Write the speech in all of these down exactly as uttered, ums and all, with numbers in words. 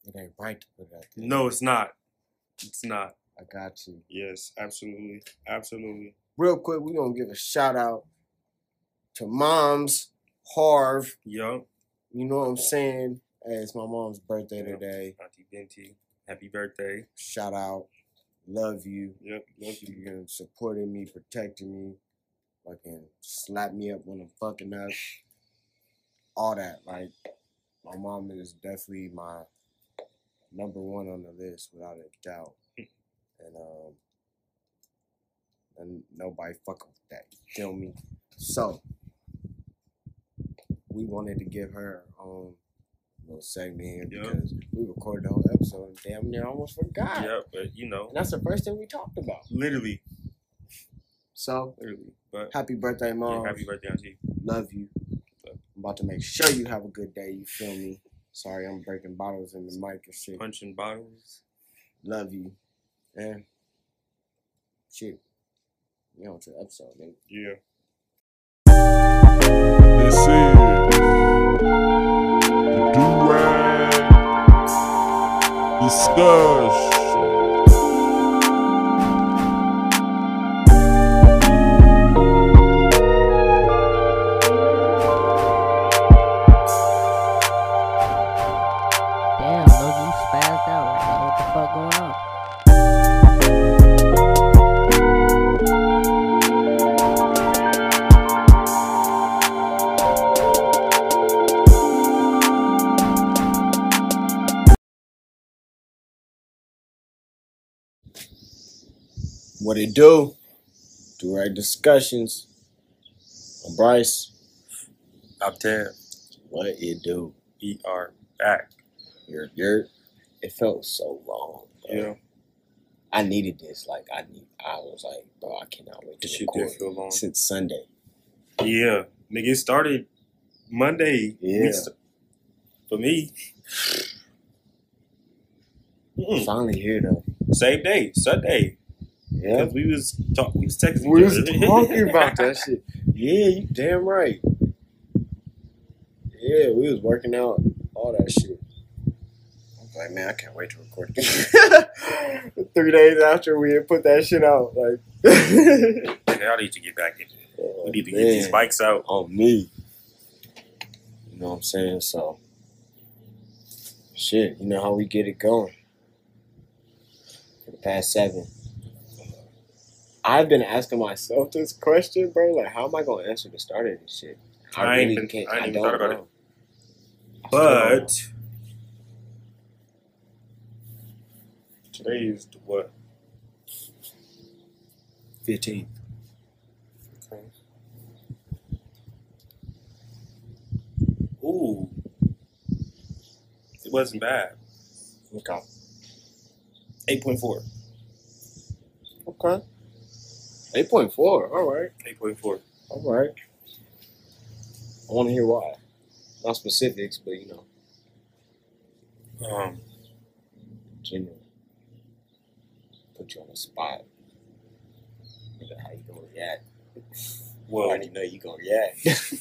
It ain't right to put it out there. No, it's not. It's not. I got you. Yes, absolutely. Absolutely. Real quick, we're going to give a shout out to Mom's Harv. Yup. You know what I'm saying? Hey, it's my mom's birthday Yep. today. Auntie Binti, happy birthday. Shout out. Love you. Yep, love you. You're gonna supporting me, protecting me, fucking slap me up when I'm fucking up. All that. Like, my mom is definitely my number one on the list without a doubt. And um and nobody fucking with that. You feel me? So we wanted to give her um little segment here Yep. because we recorded the whole episode and damn near almost forgot. Yeah, but you know, And that's the first thing we talked about. literally, So, literally. But happy birthday, Mom. yeah, happy birthday, Auntie. Love you. I'm about to make sure you have a good day. You feel me? Sorry, I'm breaking bottles in the mic and shit. Punching bottles. Love you. And shit. You know, to the episode, nigga. Yeah. This is the Do-Rag Discussion. Damn, Logan, you spazzed out right now. What the fuck going on? What it do? Do right discussions. I'm Bryce. I'm Tab. What it do? We are back. You're dirt. It felt so long. Bro. Yeah. I needed this. Like I need. I was like, bro, I cannot wait to This shit record did feel long. since Sunday. Yeah. Nigga, it started Monday. Yeah. We st- for me. Mm-mm. Finally here though. Same day, Sunday. Yeah. Because we was talk, we was texting We each was other. talking about that shit. Yeah, you damn right. Yeah, we was working out all that shit. I was like, man, I can't wait to record again. Three days after we had put that shit out, like, Nigga, I need to get back into it. oh, We need to get man, these bikes out. on me. You know what I'm saying? So, shit, you know how we get it going. For the past seven. I've been asking myself this question, bro. Like, how am I gonna answer the start of this shit? I ain't been- I ain't even thought about it. But today is the what? fifteenth. Okay. Ooh. It wasn't bad. Okay. eight point four. Okay. eight point four. All right. eight point four. All right. I want to hear why. Not specifics, but you know, Um, general. Put you on the spot. You know how you gonna react. I well, already know you gonna react.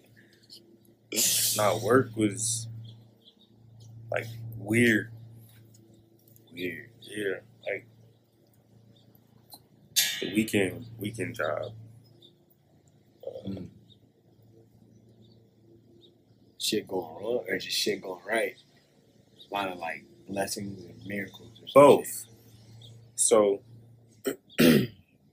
nah, work was like weird. Weird. Yeah, like the weekend weekend job. Mm. Shit going wrong or just shit going right? A lot of like blessings and miracles or something. Both. So I'm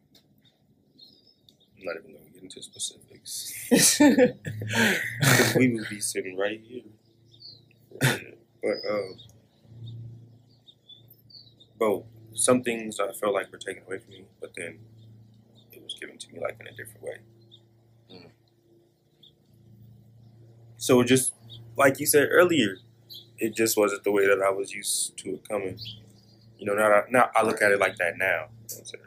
not even gonna get into specifics. Because we would be sitting right here. But um both. Some things I felt like were taken away from me, but then it was given to me like in a different way. Mm. So it just like you said earlier, it just wasn't the way that I was used to it coming. You know, now I, now I look at it like that now. You know what I'm saying?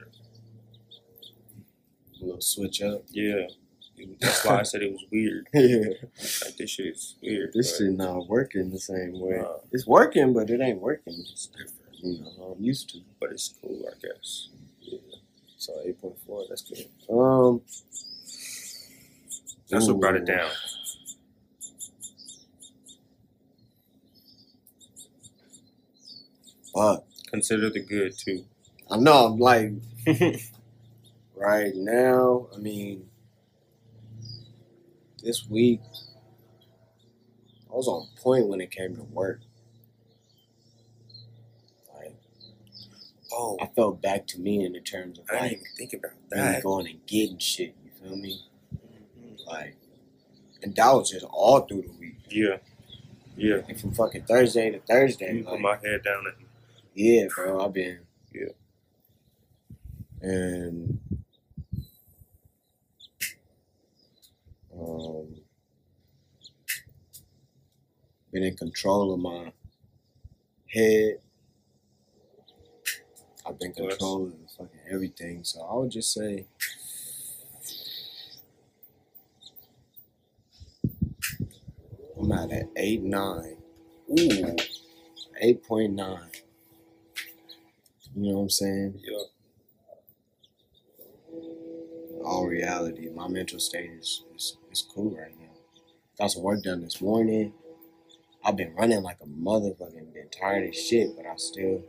A little switch up. Yeah. It was- that's why I said it was weird. Yeah. Like this shit is weird. This but, shit not working the same way. uh, It's working, but it ain't working. it's different. You know, how I'm used to. But it's cool, I guess. Yeah. So eight point four, that's good. Um, That's what brought it ooh. down. fuck. Consider the good too. I know, I'm like, right now, I mean, this week, I was on point when it came to work. Like, Oh, I felt back to me in the terms of I didn't like even think about really that. going and getting shit. You feel me? Like, and that was just all through the week. Yeah, yeah. Like from fucking Thursday to Thursday. You put Like, my head down and yeah, bro, I've been. Yeah. And um, been in control of my head. I've been Yes. controlling fucking everything. So I would just say I'm at an eight nine. Ooh, eight point nine. You know what I'm saying? yeah. All reality, my mental state is, is, is cool right now. Got some work done this morning. I've been running like a motherfucking, been tired as shit, but I still,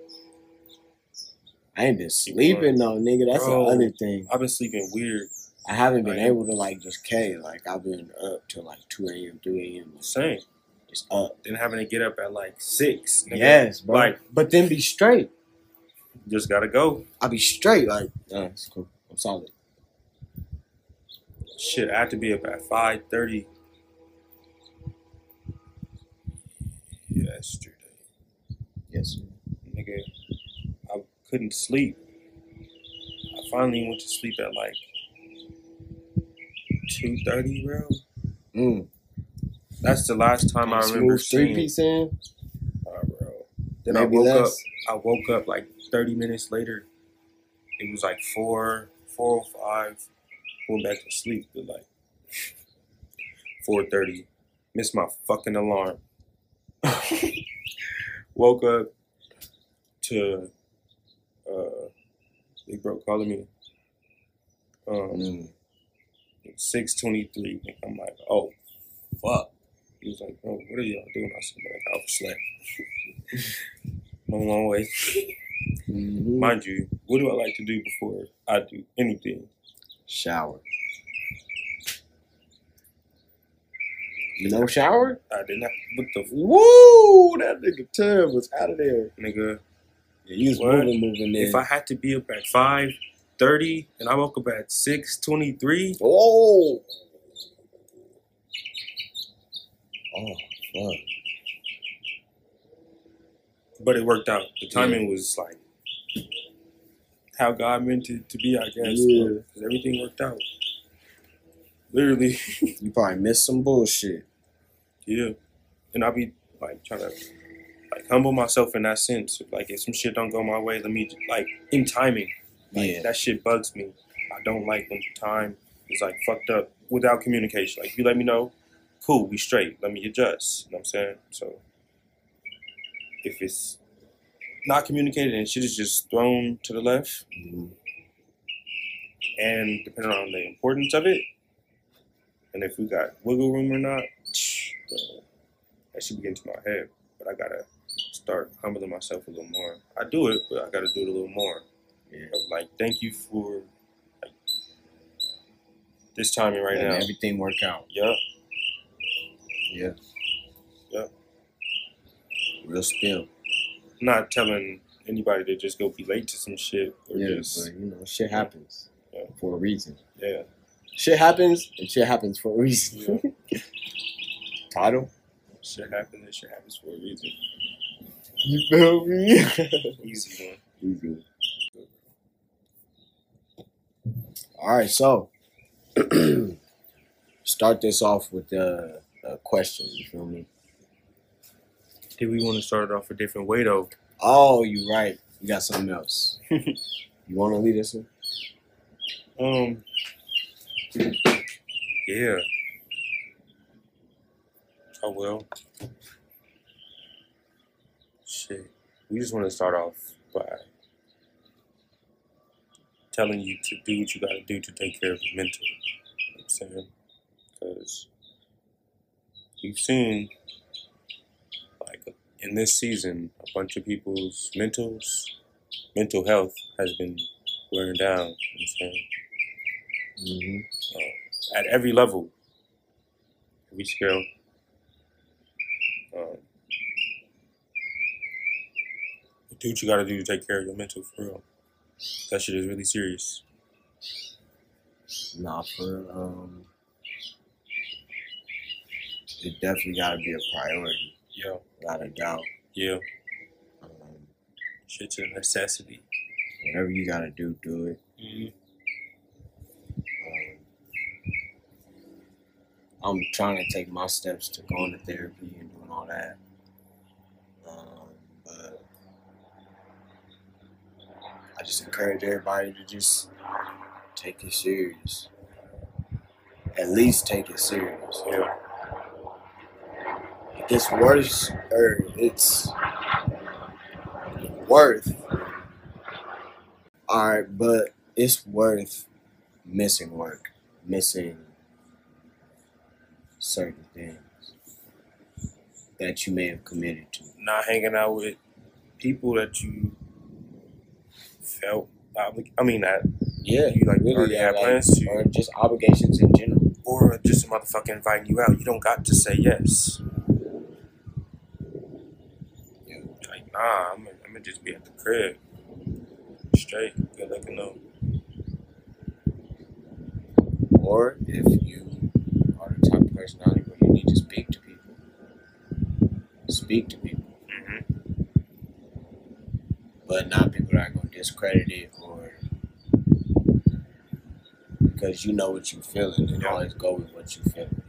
I ain't been sleeping though, nigga. That's Bro. the other thing. I've been sleeping weird. I haven't been I- able to like just K. Like I've been up till like two a.m., three a.m. Same. Just up. Then having to get up at like six. Nigga. Yes, bro. Like, but then be straight. just gotta go. I be straight. Like, yeah, it's cool. I'm solid. Shit, I had to be up at five thirty yesterday. Yes, sir. Nigga, I couldn't sleep. I finally went to sleep at like two thirty, bro. Mm. That's the last time I remember Smooth three seeing. piece in. Oh, bro. Then Maybe I woke less. up. I woke up like thirty minutes later. It was like four, four oh five. Went back to sleep at like four thirty. Missed my fucking alarm. Woke up to uh, Big Bro calling me. Um, Mm. six twenty-three. I'm like, oh, fuck. He was like, oh, what are y'all doing? I said, man, I overslept. No long way. Mhm. Mind you, what do I like to do before I do anything? Shower. No shower? I did not. What the f- Woo! That nigga Tim was out of there. nigga? Yeah, he was What? moving, moving in. If I had to be up at five thirty and I woke up at six twenty-three, Oh! Oh, fuck. but it worked out. The timing was like how God meant it to be, I guess. Yeah. Because everything worked out. Literally. You probably missed some bullshit. Yeah. And I'll be like trying to like humble myself in that sense. Like if some shit don't go my way, let me like in timing. Like Yeah. that shit bugs me. I don't like when time is like fucked up without communication. Like you let me know, cool, we straight. Let me adjust. You know what I'm saying? So if it's not communicated and shit is just thrown to the left, Mhm. and depending on the importance of it, and if we got wiggle room or not, uh, that should begin to my head. But I gotta start humbling myself a little more. I do it, but I gotta do it a little more. Yeah. Of like, thank you for like, this timing right And now. everything work out. Yup. Yeah. Yep. Real spill. Not telling anybody to just go be late to some shit or Yeah, just but you know, shit happens Yeah. for a reason. yeah. Shit happens, and shit happens for a reason. Title? Shit happens and shit happens for a reason. You feel me? Easy one. Easy. All right, so start this off with a, a question. You feel me? Did we want to start it off a different way though? Oh, you right. You got something else. You want to lead us in? Um. Yeah. I will. Shit. We just want to start off by telling you to do what you got to do to take care of your mental. You know what I'm saying? Because we've seen like in this season, a bunch of people's mentals, mental health has been wearing down. You know what I'm saying? Mm-hmm. Uh, at every level, every scale. Um, do what you gotta do to take care of your mental for real. That shit is really serious. Nah, for um, it definitely gotta be a priority, Yeah, without a doubt. yeah. Um, Shit's a necessity. whatever you gotta do, do it. Mm-hmm. Um, I'm trying to take my steps to going to therapy and doing all that. Um, but I just encourage everybody to just take it serious. At least take it serious. Yeah. It gets worse, or it's worth. Alright, but it's worth missing work, missing certain things that you may have committed to. Not hanging out with people that you felt obli- I mean that Yeah, you like really, already yeah, had like, plans to, or just obligations in general. or just a motherfucker inviting you out. You don't got to say yes. Yeah. Like nah, I'm gonna, I'm gonna just be at the crib, straight, good looking though. Or if you are the type of personality where you need to speak to people, speak to people, Mm-hmm. but not people that are going to discredit it, or because you know what you're feeling and Yeah. always go with what you're feeling.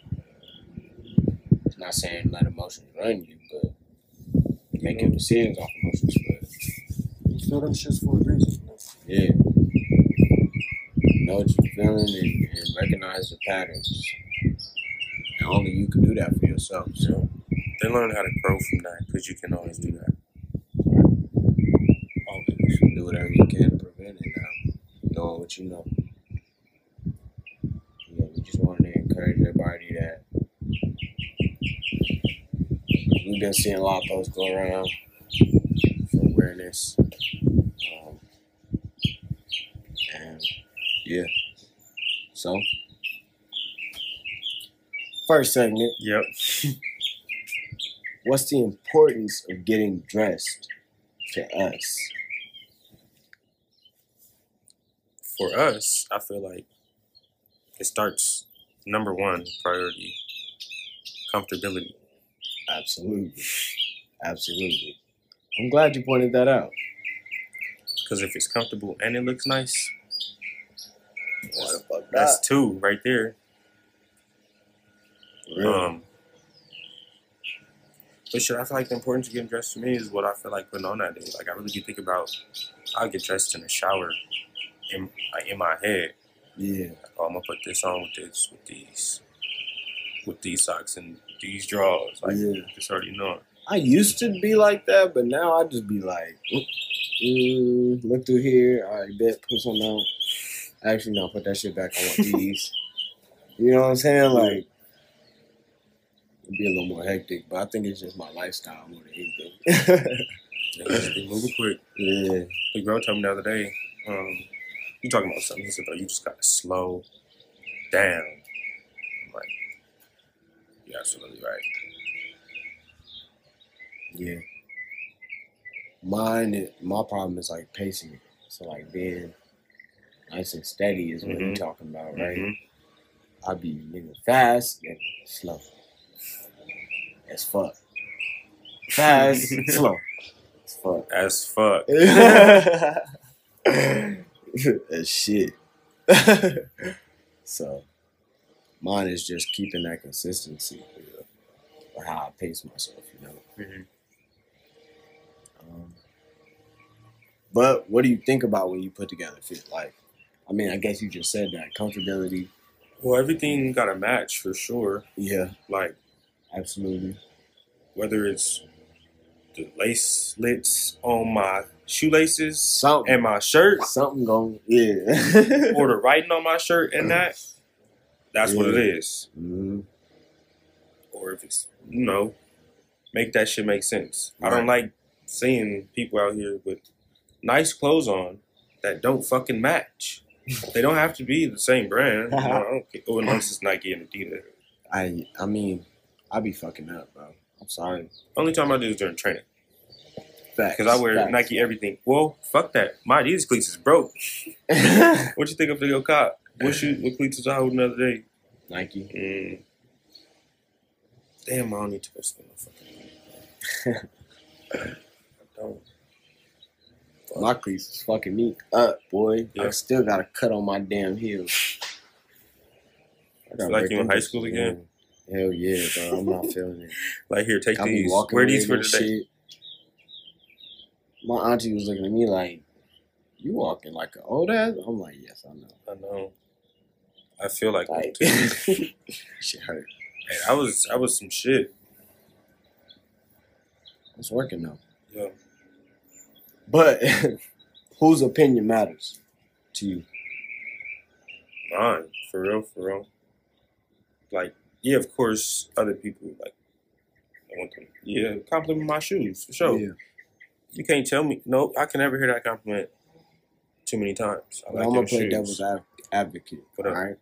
It's not saying let emotions run you, but make your decisions off emotions. But You feel them shits for a reason. yeah, know what you're feeling and, and recognize the patterns. And only you can do that for yourself. So Then learn how to grow from that, because you can always do that. Always. you can do whatever you can to prevent it now, knowing what you know. Yeah, we just wanted to encourage everybody that we've been seeing a lot of posts go around for awareness. Um, and yeah. So, first segment, Yep. what's the importance of getting dressed to us? For us, I feel like it starts number one priority, comfortability. Absolutely. Absolutely. I'm glad you pointed that out. Because if it's comfortable and it looks nice, Why the fuck that's not? two right there. Really? Um, but shit, I feel like the importance of getting dressed to me is what I feel like putting on that day. Like I really do think about, I'll get dressed in the shower, in like in my head. Yeah. Like, oh, I'm gonna put this on with this, with these, with these socks and these drawers. Like Yeah. just already know. I used to be like that, but now I just be like, mm, look through here. All right, bet, put something on. Actually, no, put that shit back. I want these. You know what I'm saying? Like, it'd be a little more hectic, but I think it's just my lifestyle more than anything. Yeah, just be moving quick. Yeah. The girl told me the other day, um, you talking about something. He said, bro, you just gotta slow down. I'm like, you're absolutely right. Yeah. Mine, is, my problem is like pacing it. So like being nice and steady is what Mhm. you're talking about, right? Mhm. I be nigga fast and slow. As fuck. Fast, slow. As fuck. As fuck. As shit. So mine is just keeping that consistency for how I pace myself, you know. Mhm. Um, but what do you think about when you put together fit? Like, I mean, I guess you just said that comfortability. Well, everything got a match for sure. Yeah, Like, absolutely. whether it's the lace slits on my shoelaces Something, and my shirt, something going, yeah. or the writing on my shirt and that, that's what it Yeah. is. Mhm. Or if it's, you know, make that shit make sense. Right. I don't like seeing people out here with nice clothes on that don't fucking match. They don't have to be the same brand. You know, I don't care. Oh, unless it's Nike and Adidas. I I mean, I be fucking up, bro. I'm sorry. Only time I do is during training. Facts. Because I wear Facts. Nike everything. Well, fuck that. My Adidas cleats is broke. What you think of the go cop? What shoe? What cleats was I holding the other day? Nike. Mm. Damn, I don't need to go spend my fucking money. I don't. Fuck. My cleats is fucking me up, boy. Yeah. I still got a cut on my damn heels. I Feel like you in high school again? Hell yeah, bro. I'm not feeling it. Like, here, take I be these. walking Wear away these for and today. shit. My auntie was looking at me like, "You walking like an old ass?" I'm like, "Yes, I know." I know. I feel like, Like, that too. shit hurt. Hey, I was, I was some shit. It's working though. Yeah. But whose opinion matters to you? Mine, for real, for real. Like, yeah, of course, other people, like, I want them, yeah, compliment my shoes, for sure. Yeah. You can't tell me, no, I can never hear that compliment too many times. I But like I'm your gonna play shoes. devil's av- advocate, What all up? right?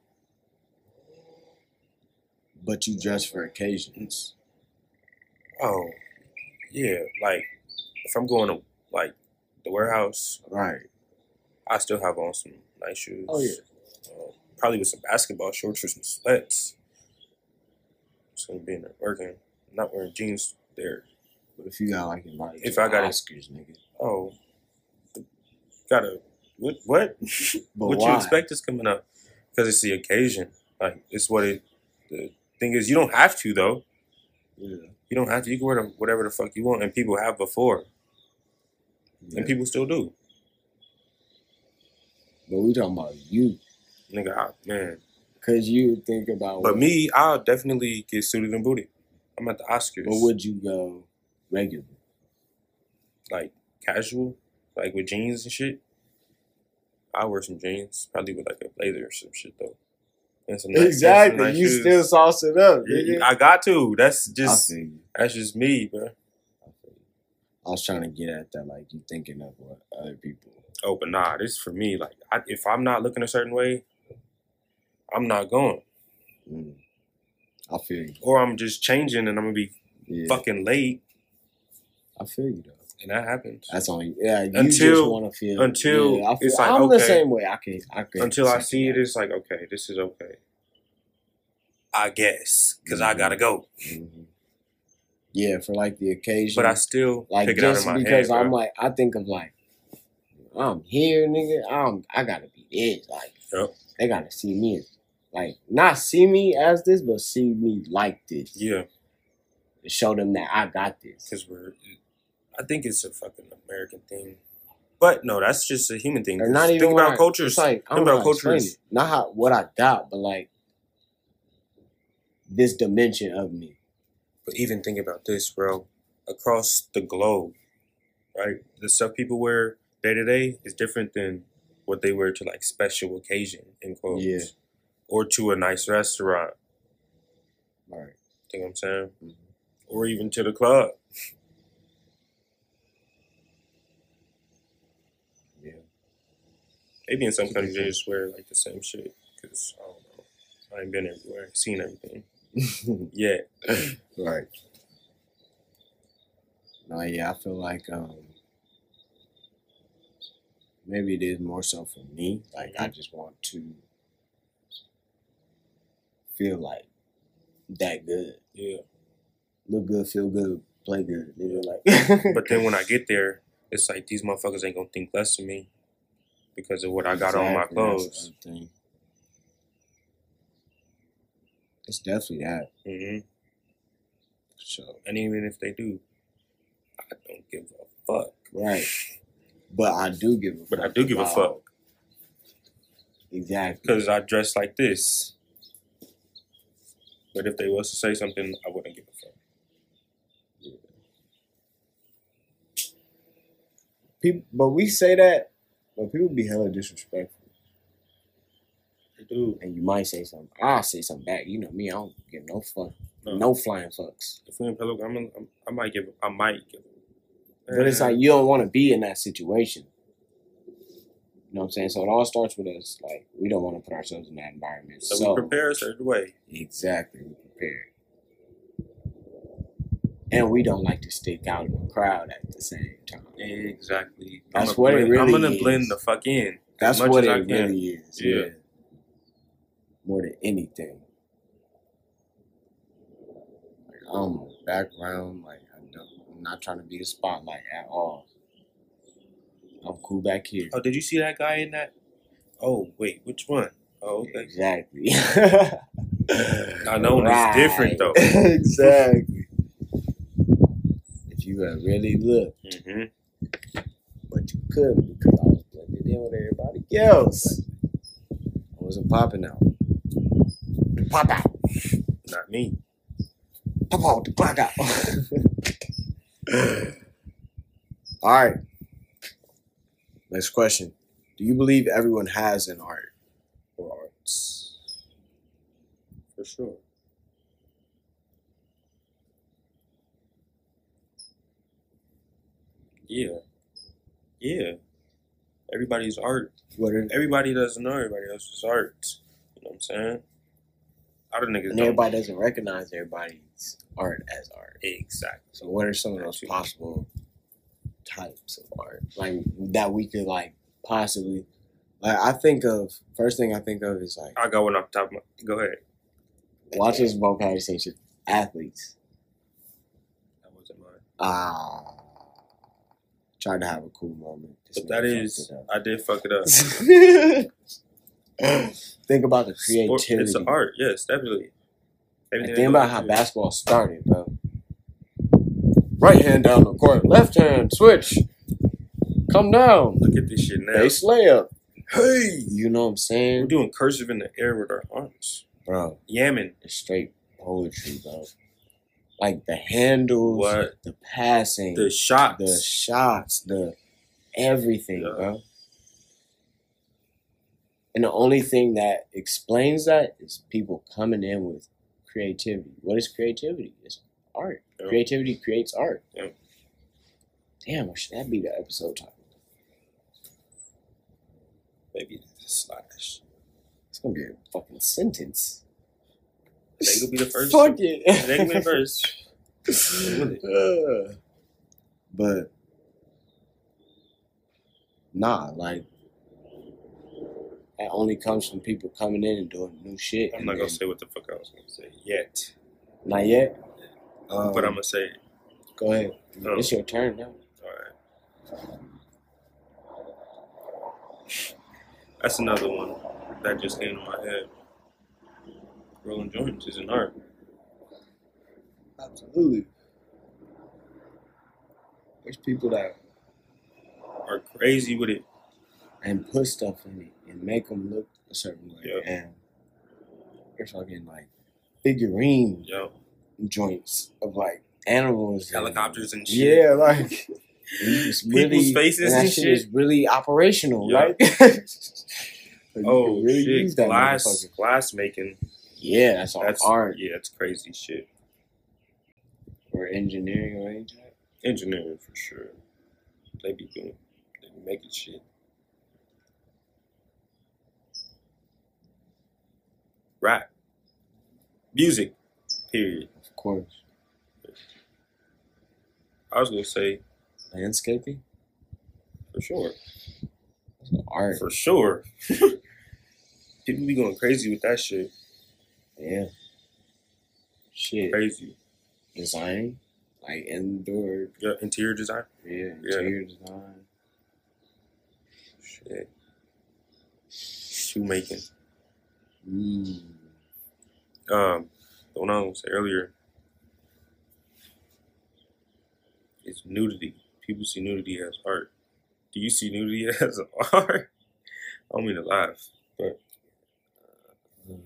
But you dress for occasions. Oh, yeah, like, if I'm going to, like, the warehouse, Right. I still have on some nice shoes. Oh, yeah. Uh, probably with some basketball shorts or some sweats. Just gonna be in there working. I'm not wearing jeans there. But if you got like invited If to I got it- Oscars, nigga. Oh, gotta what? What? But what why? you expect is coming up? Because it's the occasion. Like it's what it. The thing is, you don't have to though. Yeah. You don't have to. You can wear the, whatever the fuck you want, and people have before, Yeah. and people still do. But we talking about you. Nigga, I, man. Because you think about But what, me, I'll definitely get suited and booted. I'm at the Oscars. but would you go regular? Like casual, like with jeans and shit. I wear some jeans, probably with like a blazer or some shit though. And some nice- and some Exactly. nice You shoes. still sauce it up, Yeah, nigga. I got to. That's I just feel you. that's just me, bro. I feel you. I was trying to get at that, like you thinking of what other people. Oh, but nah, this is for me. Like, I, if I'm not looking a certain way, I'm not going, Mm. I feel you. or I'm just changing and I'm gonna be Yeah. fucking late, I feel you though. and that happens. That's on you. Yeah, you Until- just want to feel. until yeah, I feel, it's like, I'm the okay. same way. I can. I can. Until I see it, it's like, okay, this is okay. I guess, because I gotta go. Mm-hmm. Yeah, for like the occasion. But I still like pick it out just of my because head, I'm bro. like, I think of like, I'm here, nigga. I'm. I gotta be this. Like, Yep. they gotta see me as, like, not see me as this, but see me like this. Yeah, To show them that I got this. because we're. I think it's a fucking American thing. But no, that's just a human thing. Or not even Think what about I- cultures. It's like, I Think don't know about how to explain cultures. it. Not how what I got, but like this dimension of me. But even think about this, bro. Across the globe, right? The stuff people wear day to day is different than what they wear to like special occasion in quotes. Yeah. Or to a nice restaurant. Right. Think what I'm saying? Mhm. Or even to the club. Yeah. Maybe in some countries they just wear like the same shit. Because I don't know. I ain't been everywhere, seen everything. Yeah. Right. No, yeah, I feel like um maybe it is more so for me. Like I just want to feel like that good. Yeah. Look good, feel good, play good. Nigga, like But then when I get there, it's like these motherfuckers ain't gonna think less of me because of what I got on my Exactly, that's clothes. the other thing. It's definitely that. hmm So And even if they do, I don't give a fuck. right. But I do give a fuck. But I do give a about- fuck Exactly. because I dress like this. But if they was to say something, I wouldn't give a fuck. People, but we say that, but people be hella disrespectful. They do. And you might say something. I'll say something back. You know me, I don't give no fuck. No. No flying fucks. If we in public, I'm, gonna- I'm I might give I might give. But it's like you don't want to be in that situation. You know what I'm saying? So it all starts with us. Like, we don't want to put ourselves in that environment. So, So, we prepare a certain way. exactly, we prepare. And we don't like to stick out in the crowd at the same time. Exactly. That's I'm what it blend, really I'm gonna is. blend the fuck in. That's much what as I it can. really is. Yeah. Yeah. More than anything. Like, I'm background. Like, I don't, I'm not trying to be the spotlight at all. I'm cool back here. Oh, did you see that guy in that? Oh, wait, which one? Oh, okay. Exactly. I know it's different though. Exactly. If you had really looked, Mm-hmm. but you couldn't because I was blended in with everybody else. I wasn't popping out. Pop out. Not me. Pop out the pop out. All right. Next question. Do you believe everyone has an art or arts? For sure. Yeah. Yeah. Everybody's art. What are, Everybody doesn't know everybody else's art. You know what I'm saying? Other niggas and don't. everybody doesn't recognize everybody's art as art. Exactly. So what are some of those possible types of art, like that we could like possibly, like I think of first thing I think of is like I got one off the top of my. Go ahead. watch this vocabulary section. Athletes. That wasn't mine. Ah, tried to have a cool moment. This But that nigga is, fucked I did fuck it up. it up. Think about the Sport- creativity. It's an art, yes, definitely. Like, Everything think that about goes how into it. basketball started, bro. Right hand down the court, left hand switch, come down, Look at this shit now. base layup. Hey, You know what I'm we're saying, doing cursive in the air with our arms. bro? Yamming. It's straight poetry, bro. Like the handles, What? the passing, The shots. the shots, the everything, Yeah. bro. And the only thing that explains that is people coming in with creativity. What is creativity? It's art. Yep. Creativity creates art. Yep. Damn, should that be the episode title? Maybe slash. It's gonna be a fucking sentence. They could be the first. Fuck it. They could be the first. Uh, but nah, like that only comes from people coming in and doing new shit. I'm and not gonna then- say what the fuck I was gonna say yet, Not yet. Um, but I'm gonna say it. go ahead. Oh. It's your turn now. All right. That's another one that just came to my head. Rolling joints is an art. Absolutely. There's people that Are crazy with it. and put stuff in it and make them look a certain way. Yeah. And there's fucking like figurine Yo, joints of like animals, and- helicopters and shit. Yeah, like it's People's faces and that and shit shit. is really operational, Yeah. right? So you Oh can really shit, use that glass, motherfucker. glass making. Yeah, that's all That's art Yeah, it's crazy shit. or engineering or anything. Engineering for sure. They be doing, they be making shit. Rap, music, period. Of course, I was gonna say landscaping, for sure, that's art. for sure. People be going crazy with that shit. Yeah, shit. Crazy. Design, like indoor, Yeah, interior design. yeah, Yeah. interior design. Shit. Shoemaking. Mm. Um, the one I was gonna say earlier is nudity. People see nudity as art. Do you see nudity as art? I don't mean to laugh, but Um,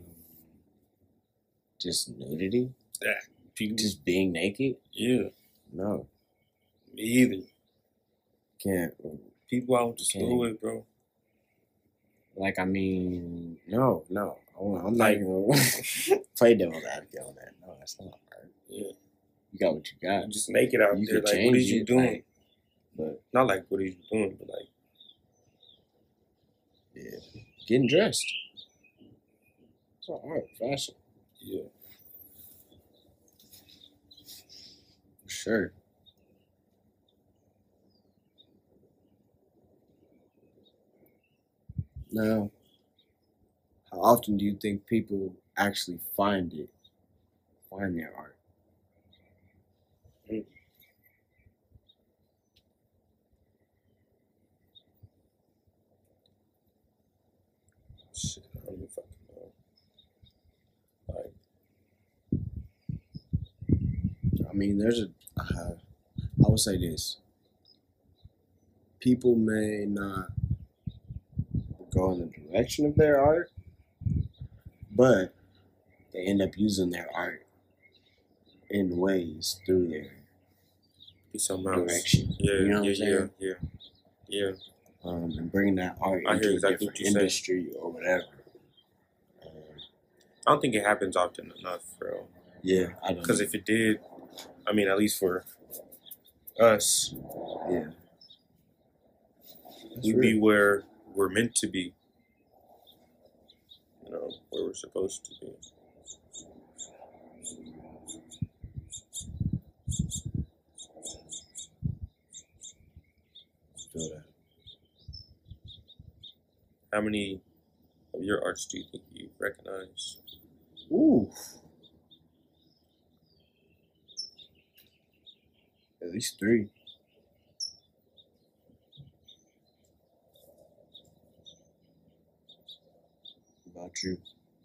just nudity, yeah, people. just being naked. Yeah, No, me either. can't. People I went to school Okay. with, bro. Like, I mean, no, no. I Oh, I'm not Like- gonna play devil's advocate on that. No, that's not right. Yeah. You got what you got. Just make it out You there. could Like, change what is you it, doing? like, but Not like what is you doing, but like, yeah, getting dressed. It's all art, fashion, yeah. for sure. Now, how often do you think people actually find it, find their art? Shit, I don't even fucking know. Like, I mean, there's a. Uh, I would say this. People may not go in the direction of their art, but they end up using their art in ways through their do something else. direction. Yeah, You know what yeah, I'm saying? yeah, yeah, yeah. Um, and bringing that art I into hear a exactly different what you're saying. industry or whatever. Um, I don't think it happens often enough, bro. yeah, I don't. Because if it did, I mean, at least for us, yeah, That's we'd real. be where we're meant to be. You know, where we're supposed to be. Feel that. How many of your arts do you think you recognize? Ooh. At least three. What about you?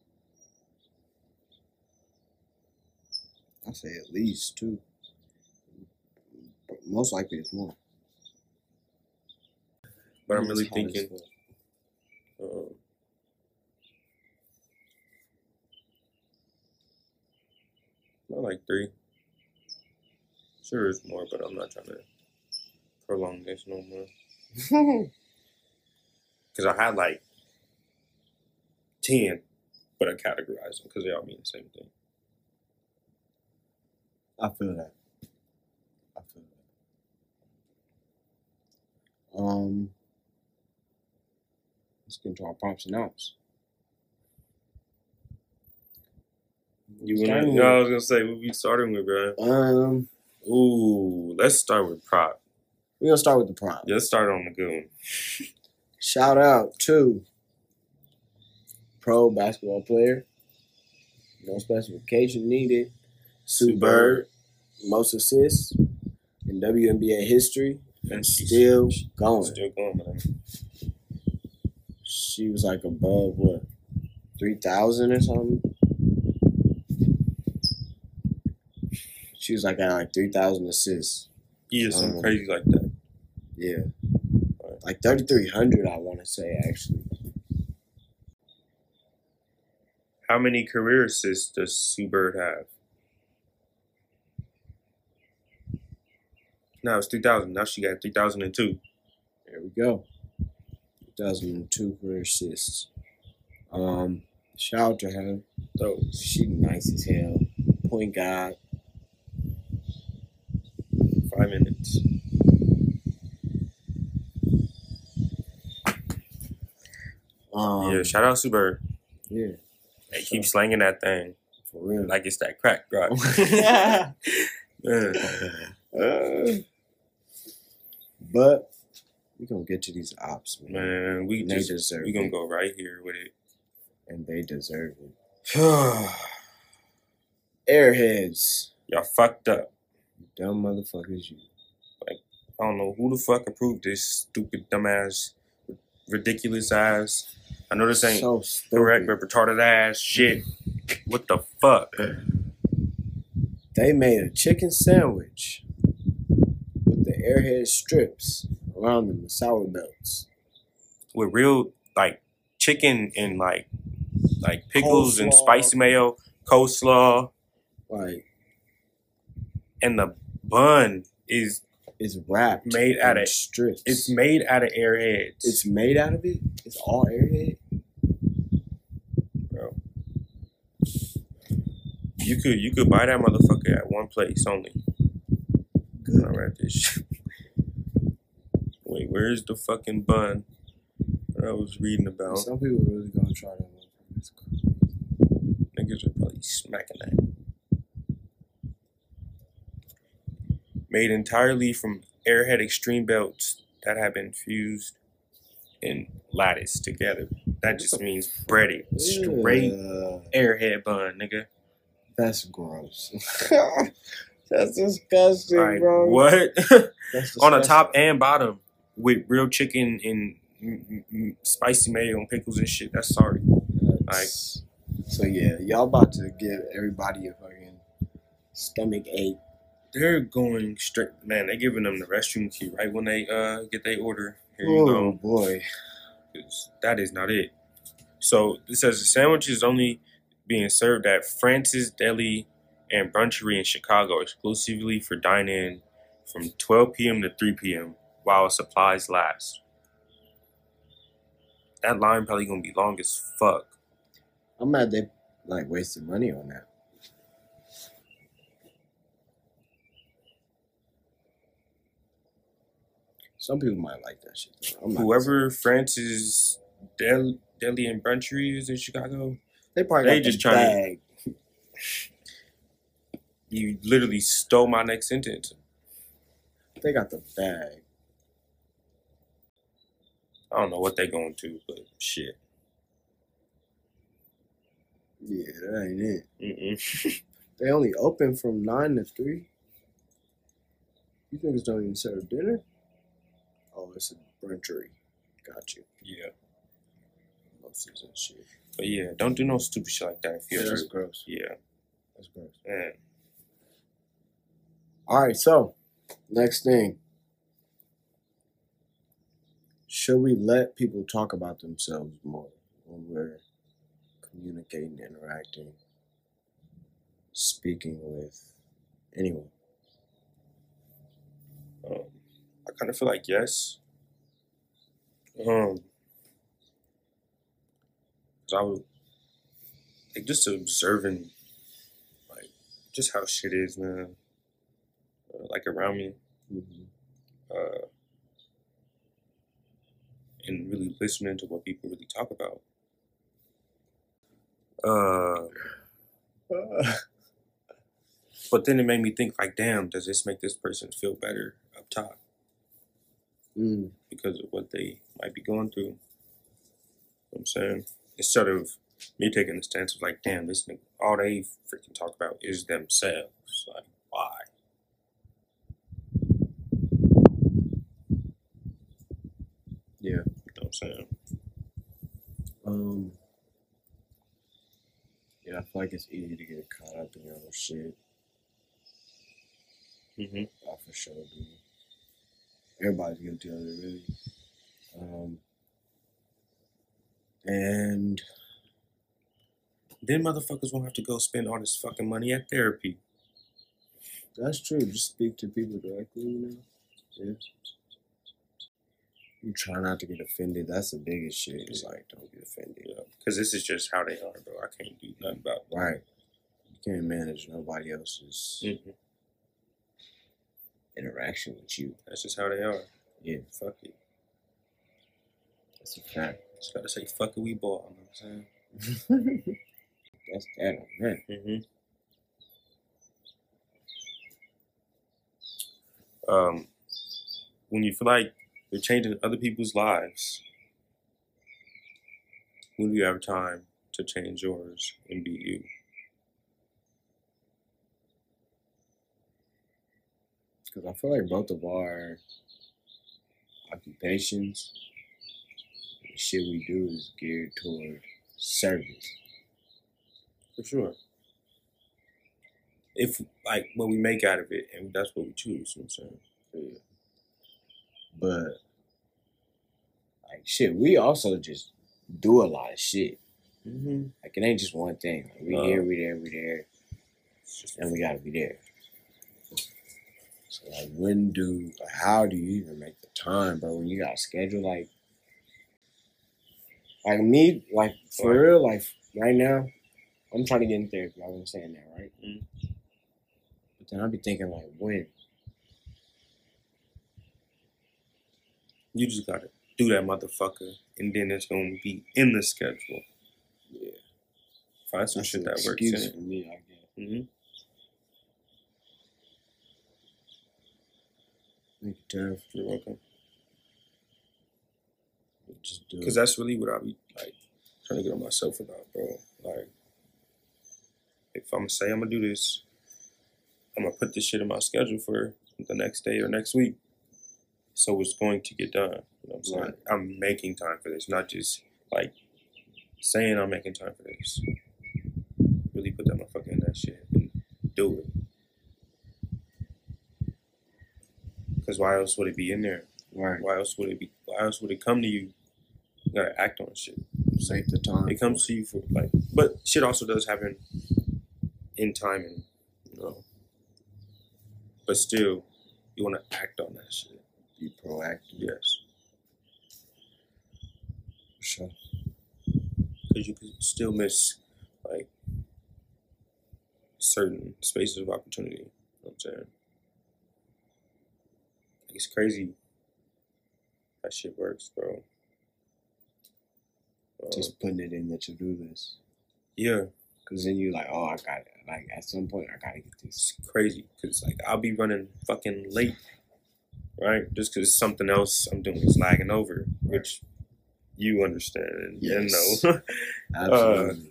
I say at least two. But most likely it's more. But I'm It's really hard as thinking, fuck. um, not like three. Sure, it's more, but I'm not trying to prolong this no more. Because I had like ten, but I categorized them because they all mean the same thing. I feel that. I feel that. Um, let's get into our props and outs. You wanna? Starting No, I with- was gonna say what we starting with, bro. Um, Ooh, let's start with prop. we're gonna start with the prop. Yeah, let's start on the good one. Shout out to pro basketball player. No specification needed. Sue Sue Bird, most assists in W N B A history, and she's still going. Still going, man. She was like above what, three thousand or something. She was like at like three thousand assists. Yeah, something Um, crazy like that. Yeah, like thirty three hundred. I want to say actually. How many career assists does Sue Bird have? Now it's three thousand. Now she got three thousand two. There we go. two thousand two career assists. Um, shout out to her. So, She nice as hell. Point guard. five minutes. Um, Yeah, shout out Sue Bird. yeah, Hey, keep slanging that thing for real. like it's that crack drop. Yeah. Uh, but we gonna get to these ops, man, Man, we And they just deserve we gonna it. go right here with it. and they deserve it. Airheads, Y'all fucked up. you dumb motherfuckers, you. I don't know who the fuck approved this stupid, dumbass, ridiculous ass. I know this ain't So correct, stupid. but retarded ass shit. What the fuck? They made a chicken sandwich with the airhead strips around them, the sour belts. With real like chicken and like like pickles and Coleslaw. spicy mayo, coleslaw, Like and the bun is it's wrapped, Made out in of- strips. it's made out of airheads. It's made out of it. It's all airhead. Bro. You could you could buy that motherfucker at one place only. Good. I read this shit. Wait, where's the fucking bun that I was reading about? Some people really gonna try that. It's crazy. Niggas are probably smacking that. Made entirely from Airhead Extreme belts that have been fused and latticed together. That just means breaded. Straight Yeah. Airhead bun, nigga. That's gross. That's disgusting, Like, bro. what? That's On the disgusting. top and bottom with real chicken and mm, mm, mm, spicy mayo and pickles and shit. That's sorry. That's- so yeah, y'all about to give everybody a fucking stomach ache. They're going straight, man. They giving them the restroom key right when they uh get their order. Here you Oh go. boy. 'Cause that is not it. So it says the sandwich is only being served at Francis Deli and Brunchery in Chicago exclusively for dine-in from twelve p.m. to three p.m. while supplies last. That line probably gonna be long as fuck. I'm mad they like wasted money on that. Some people might like that shit. Though. I'm not Whoever Francis Del- Deli and Brunchery is in Chicago, they probably they got just the tryna- bag. you literally stole my next sentence. They got the bag. I don't know what they going to, but shit. Yeah, that ain't it. Mm-mm. They only open from nine to three. You niggas don't even serve dinner? Oh, it's a brunchery. Got you. Yeah. Moses and shit. But yeah, don't do no stupid shit like that if Yeah, you're that's gross. Yeah. That's gross. Man. All right, so next thing. Should we let people talk about themselves more when we're communicating, interacting, speaking with anyone? Um, I kind of feel like yes. Um, cause I was like just observing, like just how shit is, man. Uh, like around me, Mm-hmm. uh, and really listening to what people really talk about. Uh, but then it made me think, like, damn, does this make this person feel better up top mm. because of what they might be going through? You know what I'm saying? Instead of me taking the stance of like, damn, this nigga, all they freaking talk about is themselves. Like, why? Yeah. You know what I'm saying? Um. Yeah, I feel like it's easy to get caught up in your own shit. Mm-hmm. I for sure do. Everybody's guilty of it, really. Um. And Then motherfuckers won't have to go spend all this fucking money at therapy. that's true. Just speak to people directly, you know? Yeah. You try not to get offended. That's the biggest shit. It's like, don't get offended. Yeah, because this is just how they are, bro. I can't do nothing about it. Right. You can't manage nobody else's Mm-hmm. interaction with you. That's just how they are. Yeah, Fuck it. that's a fact. Just gotta say, fuck it, we ball. You know what I'm saying? That's that on that. Mm-hmm. Um, when you feel like you're changing other people's lives, when do you have time to change yours and be you? Because I feel like both of our occupations, the shit we do is geared toward service. For sure. If, like, what we make out of it, and that's what we choose, you know what I'm saying? Yeah. But, like, shit, we also just do a lot of shit. Mm-hmm. Like, it ain't just one thing. Like, we Uh, here, we there, we there, It's just, and we gotta be there. So, like, when do, how do you even make the time, bro? When you got a schedule, like, like me, like, for Right. real, like, right now, I'm trying to get in therapy. I was saying that, right? Mm. But then I'll be thinking like, when? You just gotta do that motherfucker, and then it's gonna be in the schedule. Yeah. Find some That's shit an that works in excuse it. for me, I guess. Mm-hmm. Thank you, Terrence. You're welcome. Just do Because it. that's really what I be like trying to get on myself about, bro. Like, if I'm gonna say I'm gonna do this, I'm gonna put this shit in my schedule for the next day or next week. So it's going to get done. You know what I'm saying? Right. I'm making time for this, not just like saying I'm making time for this. Really put that motherfucker in that shit and do it. Because why else would it be in there? Right. Why else would it be? Why else would it come to you? You gotta act on shit. Save the time. It comes to you for like, but shit also does happen in timing, you know. But still, you want to act on that shit. Be proactive. Yes, For sure. because you can still miss like certain spaces of opportunity. You know what I'm saying? It's crazy. That shit works, bro. Um, Just putting it in the to-do list. yeah, Because then you like, oh, I got it. Like, at some point, I got to get this. it's crazy because like I'll be running fucking late, right? Just because something else I'm doing is lagging over, which you understand and, and Yes. know. Absolutely.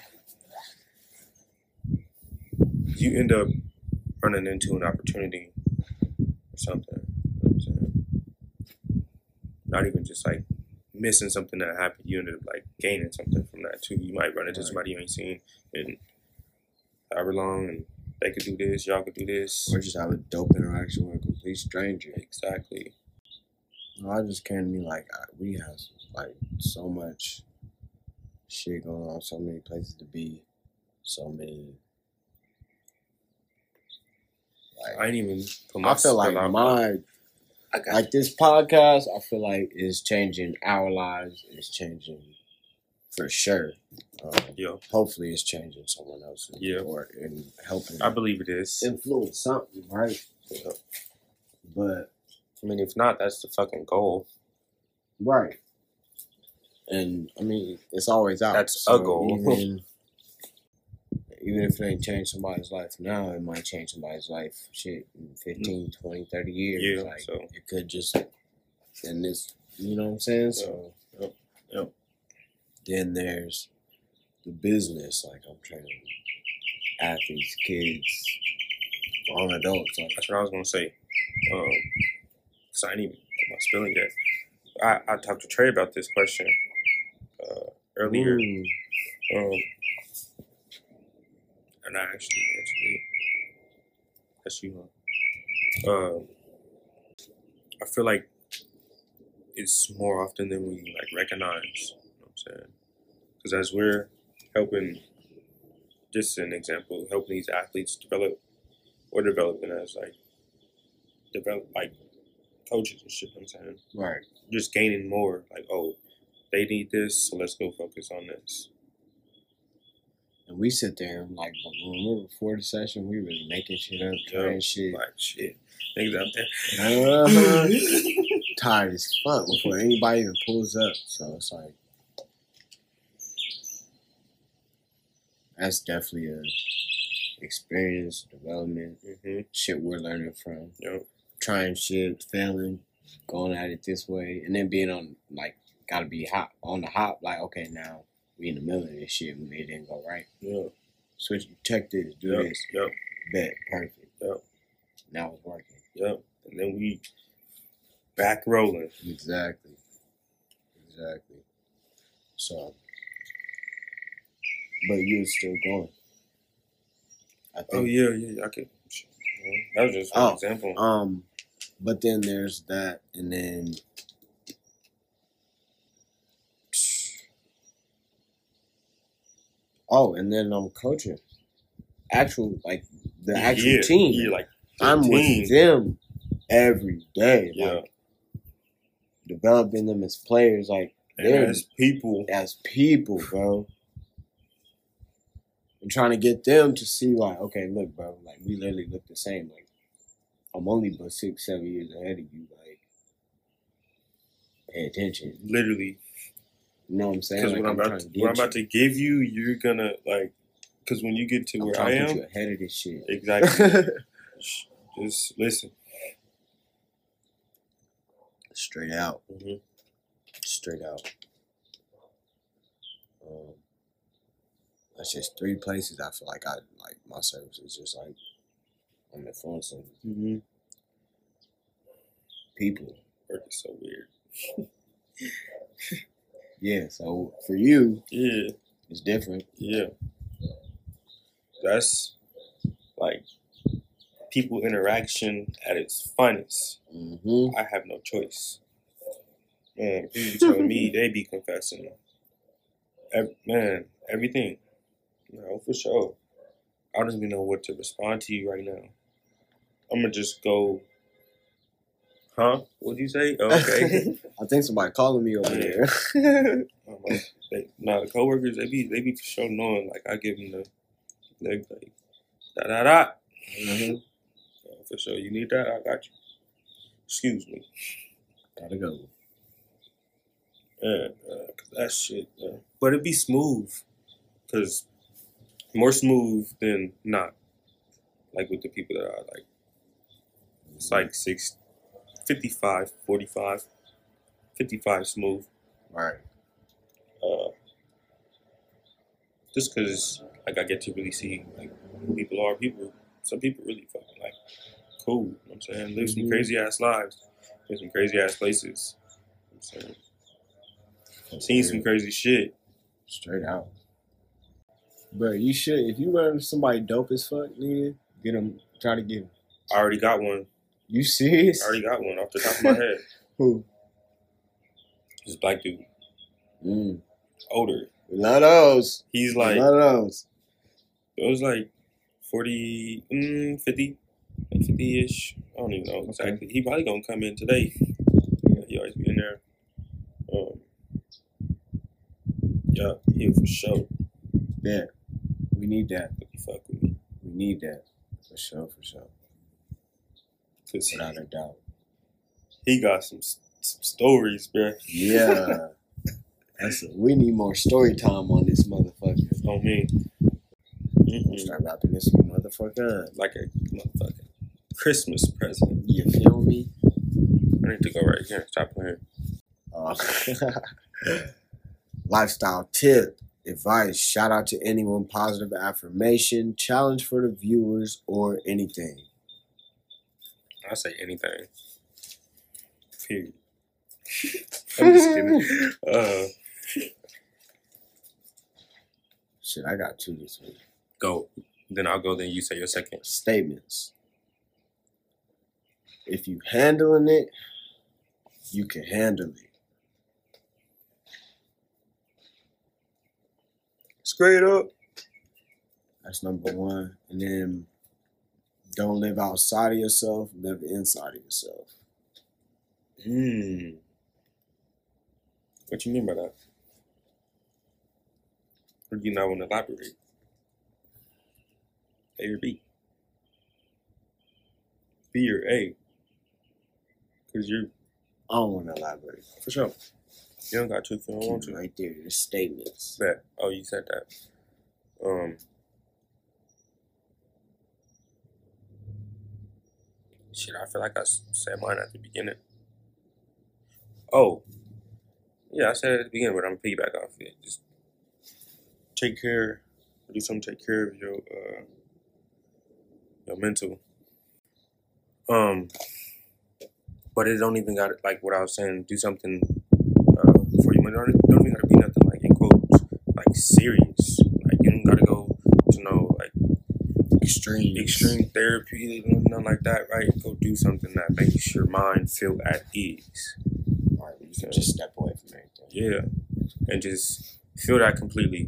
You end up running into an opportunity or something. You know what I'm saying? Not even just like missing something that happened. You ended up like gaining something from that too. You might run into Right. somebody you ain't seen in however long, and they could do this, y'all could do this. Or just have a dope interaction with a complete stranger. Exactly. No, I just came to me like, I, we have like so much shit going on, so many places to be, so many. Like, I ain't even put my I feel like skill out. my, I got like this podcast, I feel like is changing our lives. It's changing for sure. Um, Yeah. Hopefully, it's changing someone else's. Yeah. Or in helping I believe it is. influence something, right? Yeah. But I mean, if not, that's the fucking goal. right. And I mean, it's always out. That's a goal. Even, even if it ain't changed somebody's life now, it might change somebody's life shit in fifteen, twenty, thirty years. Yeah, like so- it could just in this, you know what I'm saying? So Yep, yep. then there's the business, like I'm training athletes, kids, grown adults. Like That's what I was gonna say. Um, cause I ain't even put my spelling yet. I, I talked to Trey about this question uh, earlier, mm, um, and I actually answered it. That's you, huh? Um, I feel like it's more often than we like recognize. You know what I'm saying? Because as we're helping, just an example, helping these athletes develop, we're developing as like develop like coaches and shit. You know what I'm saying, right. just gaining more. Like, oh, they need this, so let's go focus on this. And we sit there and like, but when we were before the session, we was making shit up, trying Yeah. shit. Like shit, niggas out there. Uh-huh. Tired as fuck before anybody even pulls up. So it's like, that's definitely a experience, development, hmm shit we're learning from. Yep. Trying shit, failing, going at it this way, and then being on, like, gotta be hot, on the hop, like, okay, now we in the middle of this shit, it didn't go right. Yeah. Switch, check this, do Yep. this, Yep. bet, perfect. Yep. Now it's working. Yep. And then we back rolling. Exactly. Exactly. So, but you're still going. I think. Oh yeah, yeah. I could. You know, that was just one Oh, example. Um, but then there's that, and then oh, and then I'm coaching. Actual, like the actual yeah, team. Yeah, like I'm team. with them every day. Yeah. Like, developing them as players, like And they're as people, as people, bro. and trying to get them to see like, okay, look, bro, like we literally look the same. Like I'm only but six, seven years ahead of you. Like pay attention. Literally. You know what I'm saying? Because Like, what I'm, I'm about trying to, to what I'm get about to give you, you're gonna like. Because when you get to I'm where trying I to put am, you ahead of this shit. exactly. Just listen. Straight out. Mm-hmm. Straight out. Um, that's just three places I feel like I like my service is just like I'm influencing Mm-hmm. people. Work is so weird. Yeah, so for you, Yeah, it's different. yeah. That's like people interaction at its finest. Mm-hmm. I have no choice. Man, people be telling me they be confessing. Ev- man, everything. No, for sure. I don't even know what to respond to you right now. I'm gonna just go. Huh? What'd you say? Oh, okay. I think somebody calling me over Yeah. there. I'm like, they, nah, the coworkers they be they be for sure knowing. Like I give them the, they like da da da. Mm-hmm. Uh, for sure, you need that. I got you. Excuse me. Gotta go. Yeah, uh, 'cause that shit. Uh, but it be smooth, cause more smooth than not. Like with the people that I like. It's like six, fifty-five, forty-five, fifty-five smooth. Right. Uh, just cause like I get to really see like who people are. People, some people really fucking like cool. You know what I'm saying? Live some Mhm. crazy ass lives. Live some crazy ass places. You know what I'm saying? Seen some crazy shit. Straight out. Bro, you should, if you run into somebody dope as fuck, nigga, get them, try to get them. I already got one. You serious? I already got one off the top of my head. Who? This black dude. Mm. Older. We love those. He's We like, love those. it was like forty, mm, fifty, like fifty-ish. I don't even know exactly. He probably gonna come in today. He always be in there. Um, yeah, he for sure. Yeah. We need that. He fuck with me. We need that. For sure, for sure. Cause he, Without a doubt. he got some some stories, bruh. Yeah. That's a, we need more story time on this motherfucker. On me. We'll Mm-mm. start wrapping this motherfucker up. Like a motherfucking Christmas present. You feel me? I need to go right here. Stop playing. Uh, lifestyle tip, advice, shout out to anyone, positive affirmation, challenge for the viewers, or anything. I say anything. Period. I'm just kidding. Uh, Shit, I got two this week. go. Then I'll go. Then you say your second. Statements. If you handling it, you can handle it. Straight up. That's number one. And then don't live outside of yourself, live inside of yourself. Hmm. What you mean by that? Or do you not want to elaborate? A or B? B or A? Because you're, I don't want to elaborate. for sure. You don't got to if you don't Keep want it to. right there. The statements. Bet. Oh, you said that. Um. Shit, I feel like I s- said mine at the beginning. Oh. Yeah, I said it at the beginning, but I'm gonna piggyback off it. Just take care, do something to take care of your uh, your mental. Um, but it don't even got like what I was saying. Do something uh, for you. It don't, don't even gotta be nothing like in quotes like serious. Like you don't gotta go to no like Extreme. extreme therapy, nothing like that. Right? Go do something that makes your mind feel at ease. Right, you can just step away from everything. Yeah, and just feel that completely.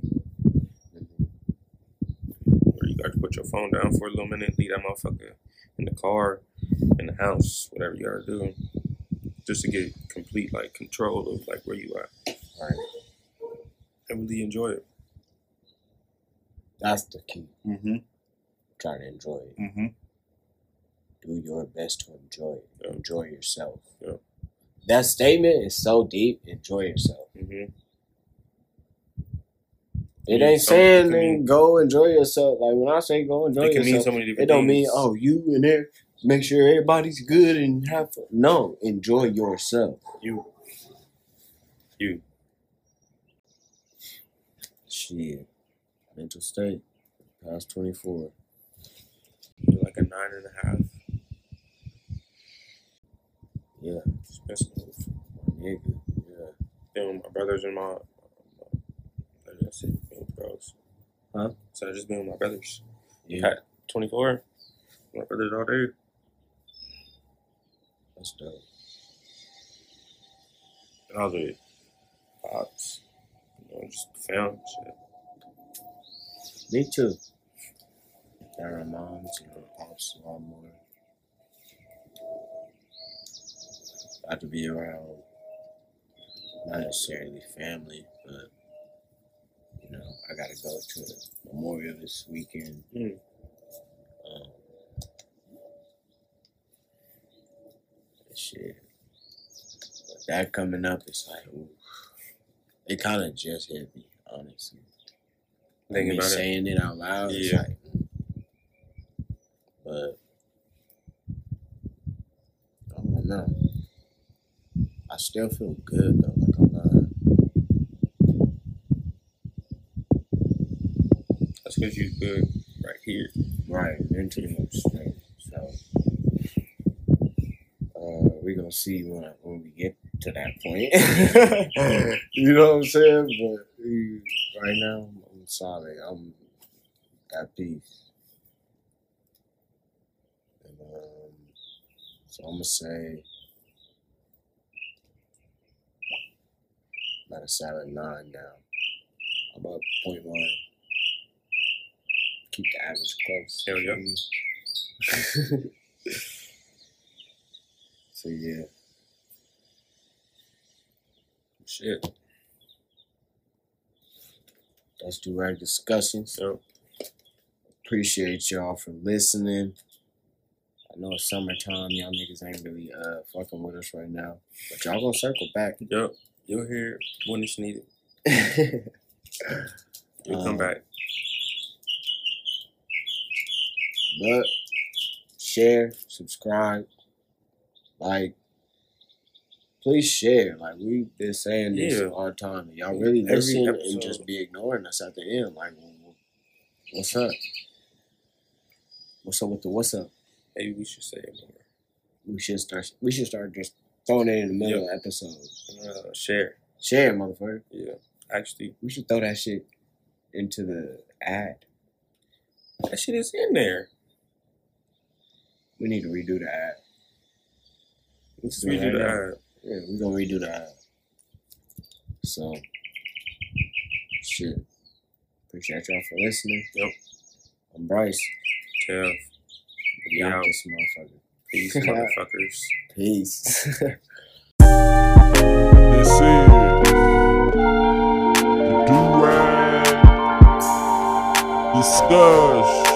Or you got to put your phone down for a little minute, leave that motherfucker in the car, in the house, whatever you gotta do, just to get complete like control of like where you at. Right. And really enjoy it. That's the key. Mm-hmm. Try to enjoy it. Mm-hmm. Do your best to enjoy it. Yeah. Enjoy yourself. Yeah. That statement is so deep. Enjoy yourself. Mm-hmm. It Yeah, ain't some- saying it can then mean- go enjoy yourself. Like when I say go enjoy It can mean yourself, so many it different don't mean things. oh you in there make sure everybody's good and have fun. No, enjoy yourself. You. You. Shit, mental state past twenty four. You're like a nine and a half. Yeah, It's been smooth. nigga. Yeah, Been with my brothers and my. That's it. Been with bros. Huh? So I just been with my brothers. yeah, At twenty-four. My brothers all day. that's dope. And I was with pops. You know, just found shit. Me too. Got our moms and our pops a lot more. Got to be around, not necessarily family, but you know, I gotta go to Memorial this weekend. Mm. Um, shit. But that coming up, it's like, ooh, it kind of just hit me, honestly. Thinking me about it. saying it out loud, it's Yeah. like, but I don't know. I still feel good though, like I'm not. That's because you good right here. Right, mentally I'm straight. So uh, we gonna see when when we get to that point. You know what I'm saying? But uh, right now I'm, I'm solid. I'm at peace. And, um, so I'm gonna say about a solid nine now. About point one. Keep the average close. There we go. So yeah. Shit. Let's do our discussions. Yep. Appreciate y'all for listening. I know it's summertime. Y'all niggas ain't really uh fucking with us right now. But y'all gonna circle back. Yep. You'll hear it when it's needed. You'll come Um, back. But share, subscribe, like, please share. Like we've been saying this Yeah. all the time. Y'all really Every listen and episode. just be ignoring us at the end. Like, what's up? What's up with the what's up? Maybe we should say it more. We should start. We should start just throwing it in the middle Yep. of episodes. Uh, share. Share, motherfucker. Yeah. Actually, We should throw that shit into the ad. that shit is in there. We need to redo the ad. Let's Yeah, redo the I ad. Yeah, we're gonna redo the ad. So, shit. Appreciate y'all for listening. Yep. I'm Bryce. Kev. We out out. this motherfucker. Peace, motherfuckers. Peace. This is the Do-Rag Discussion.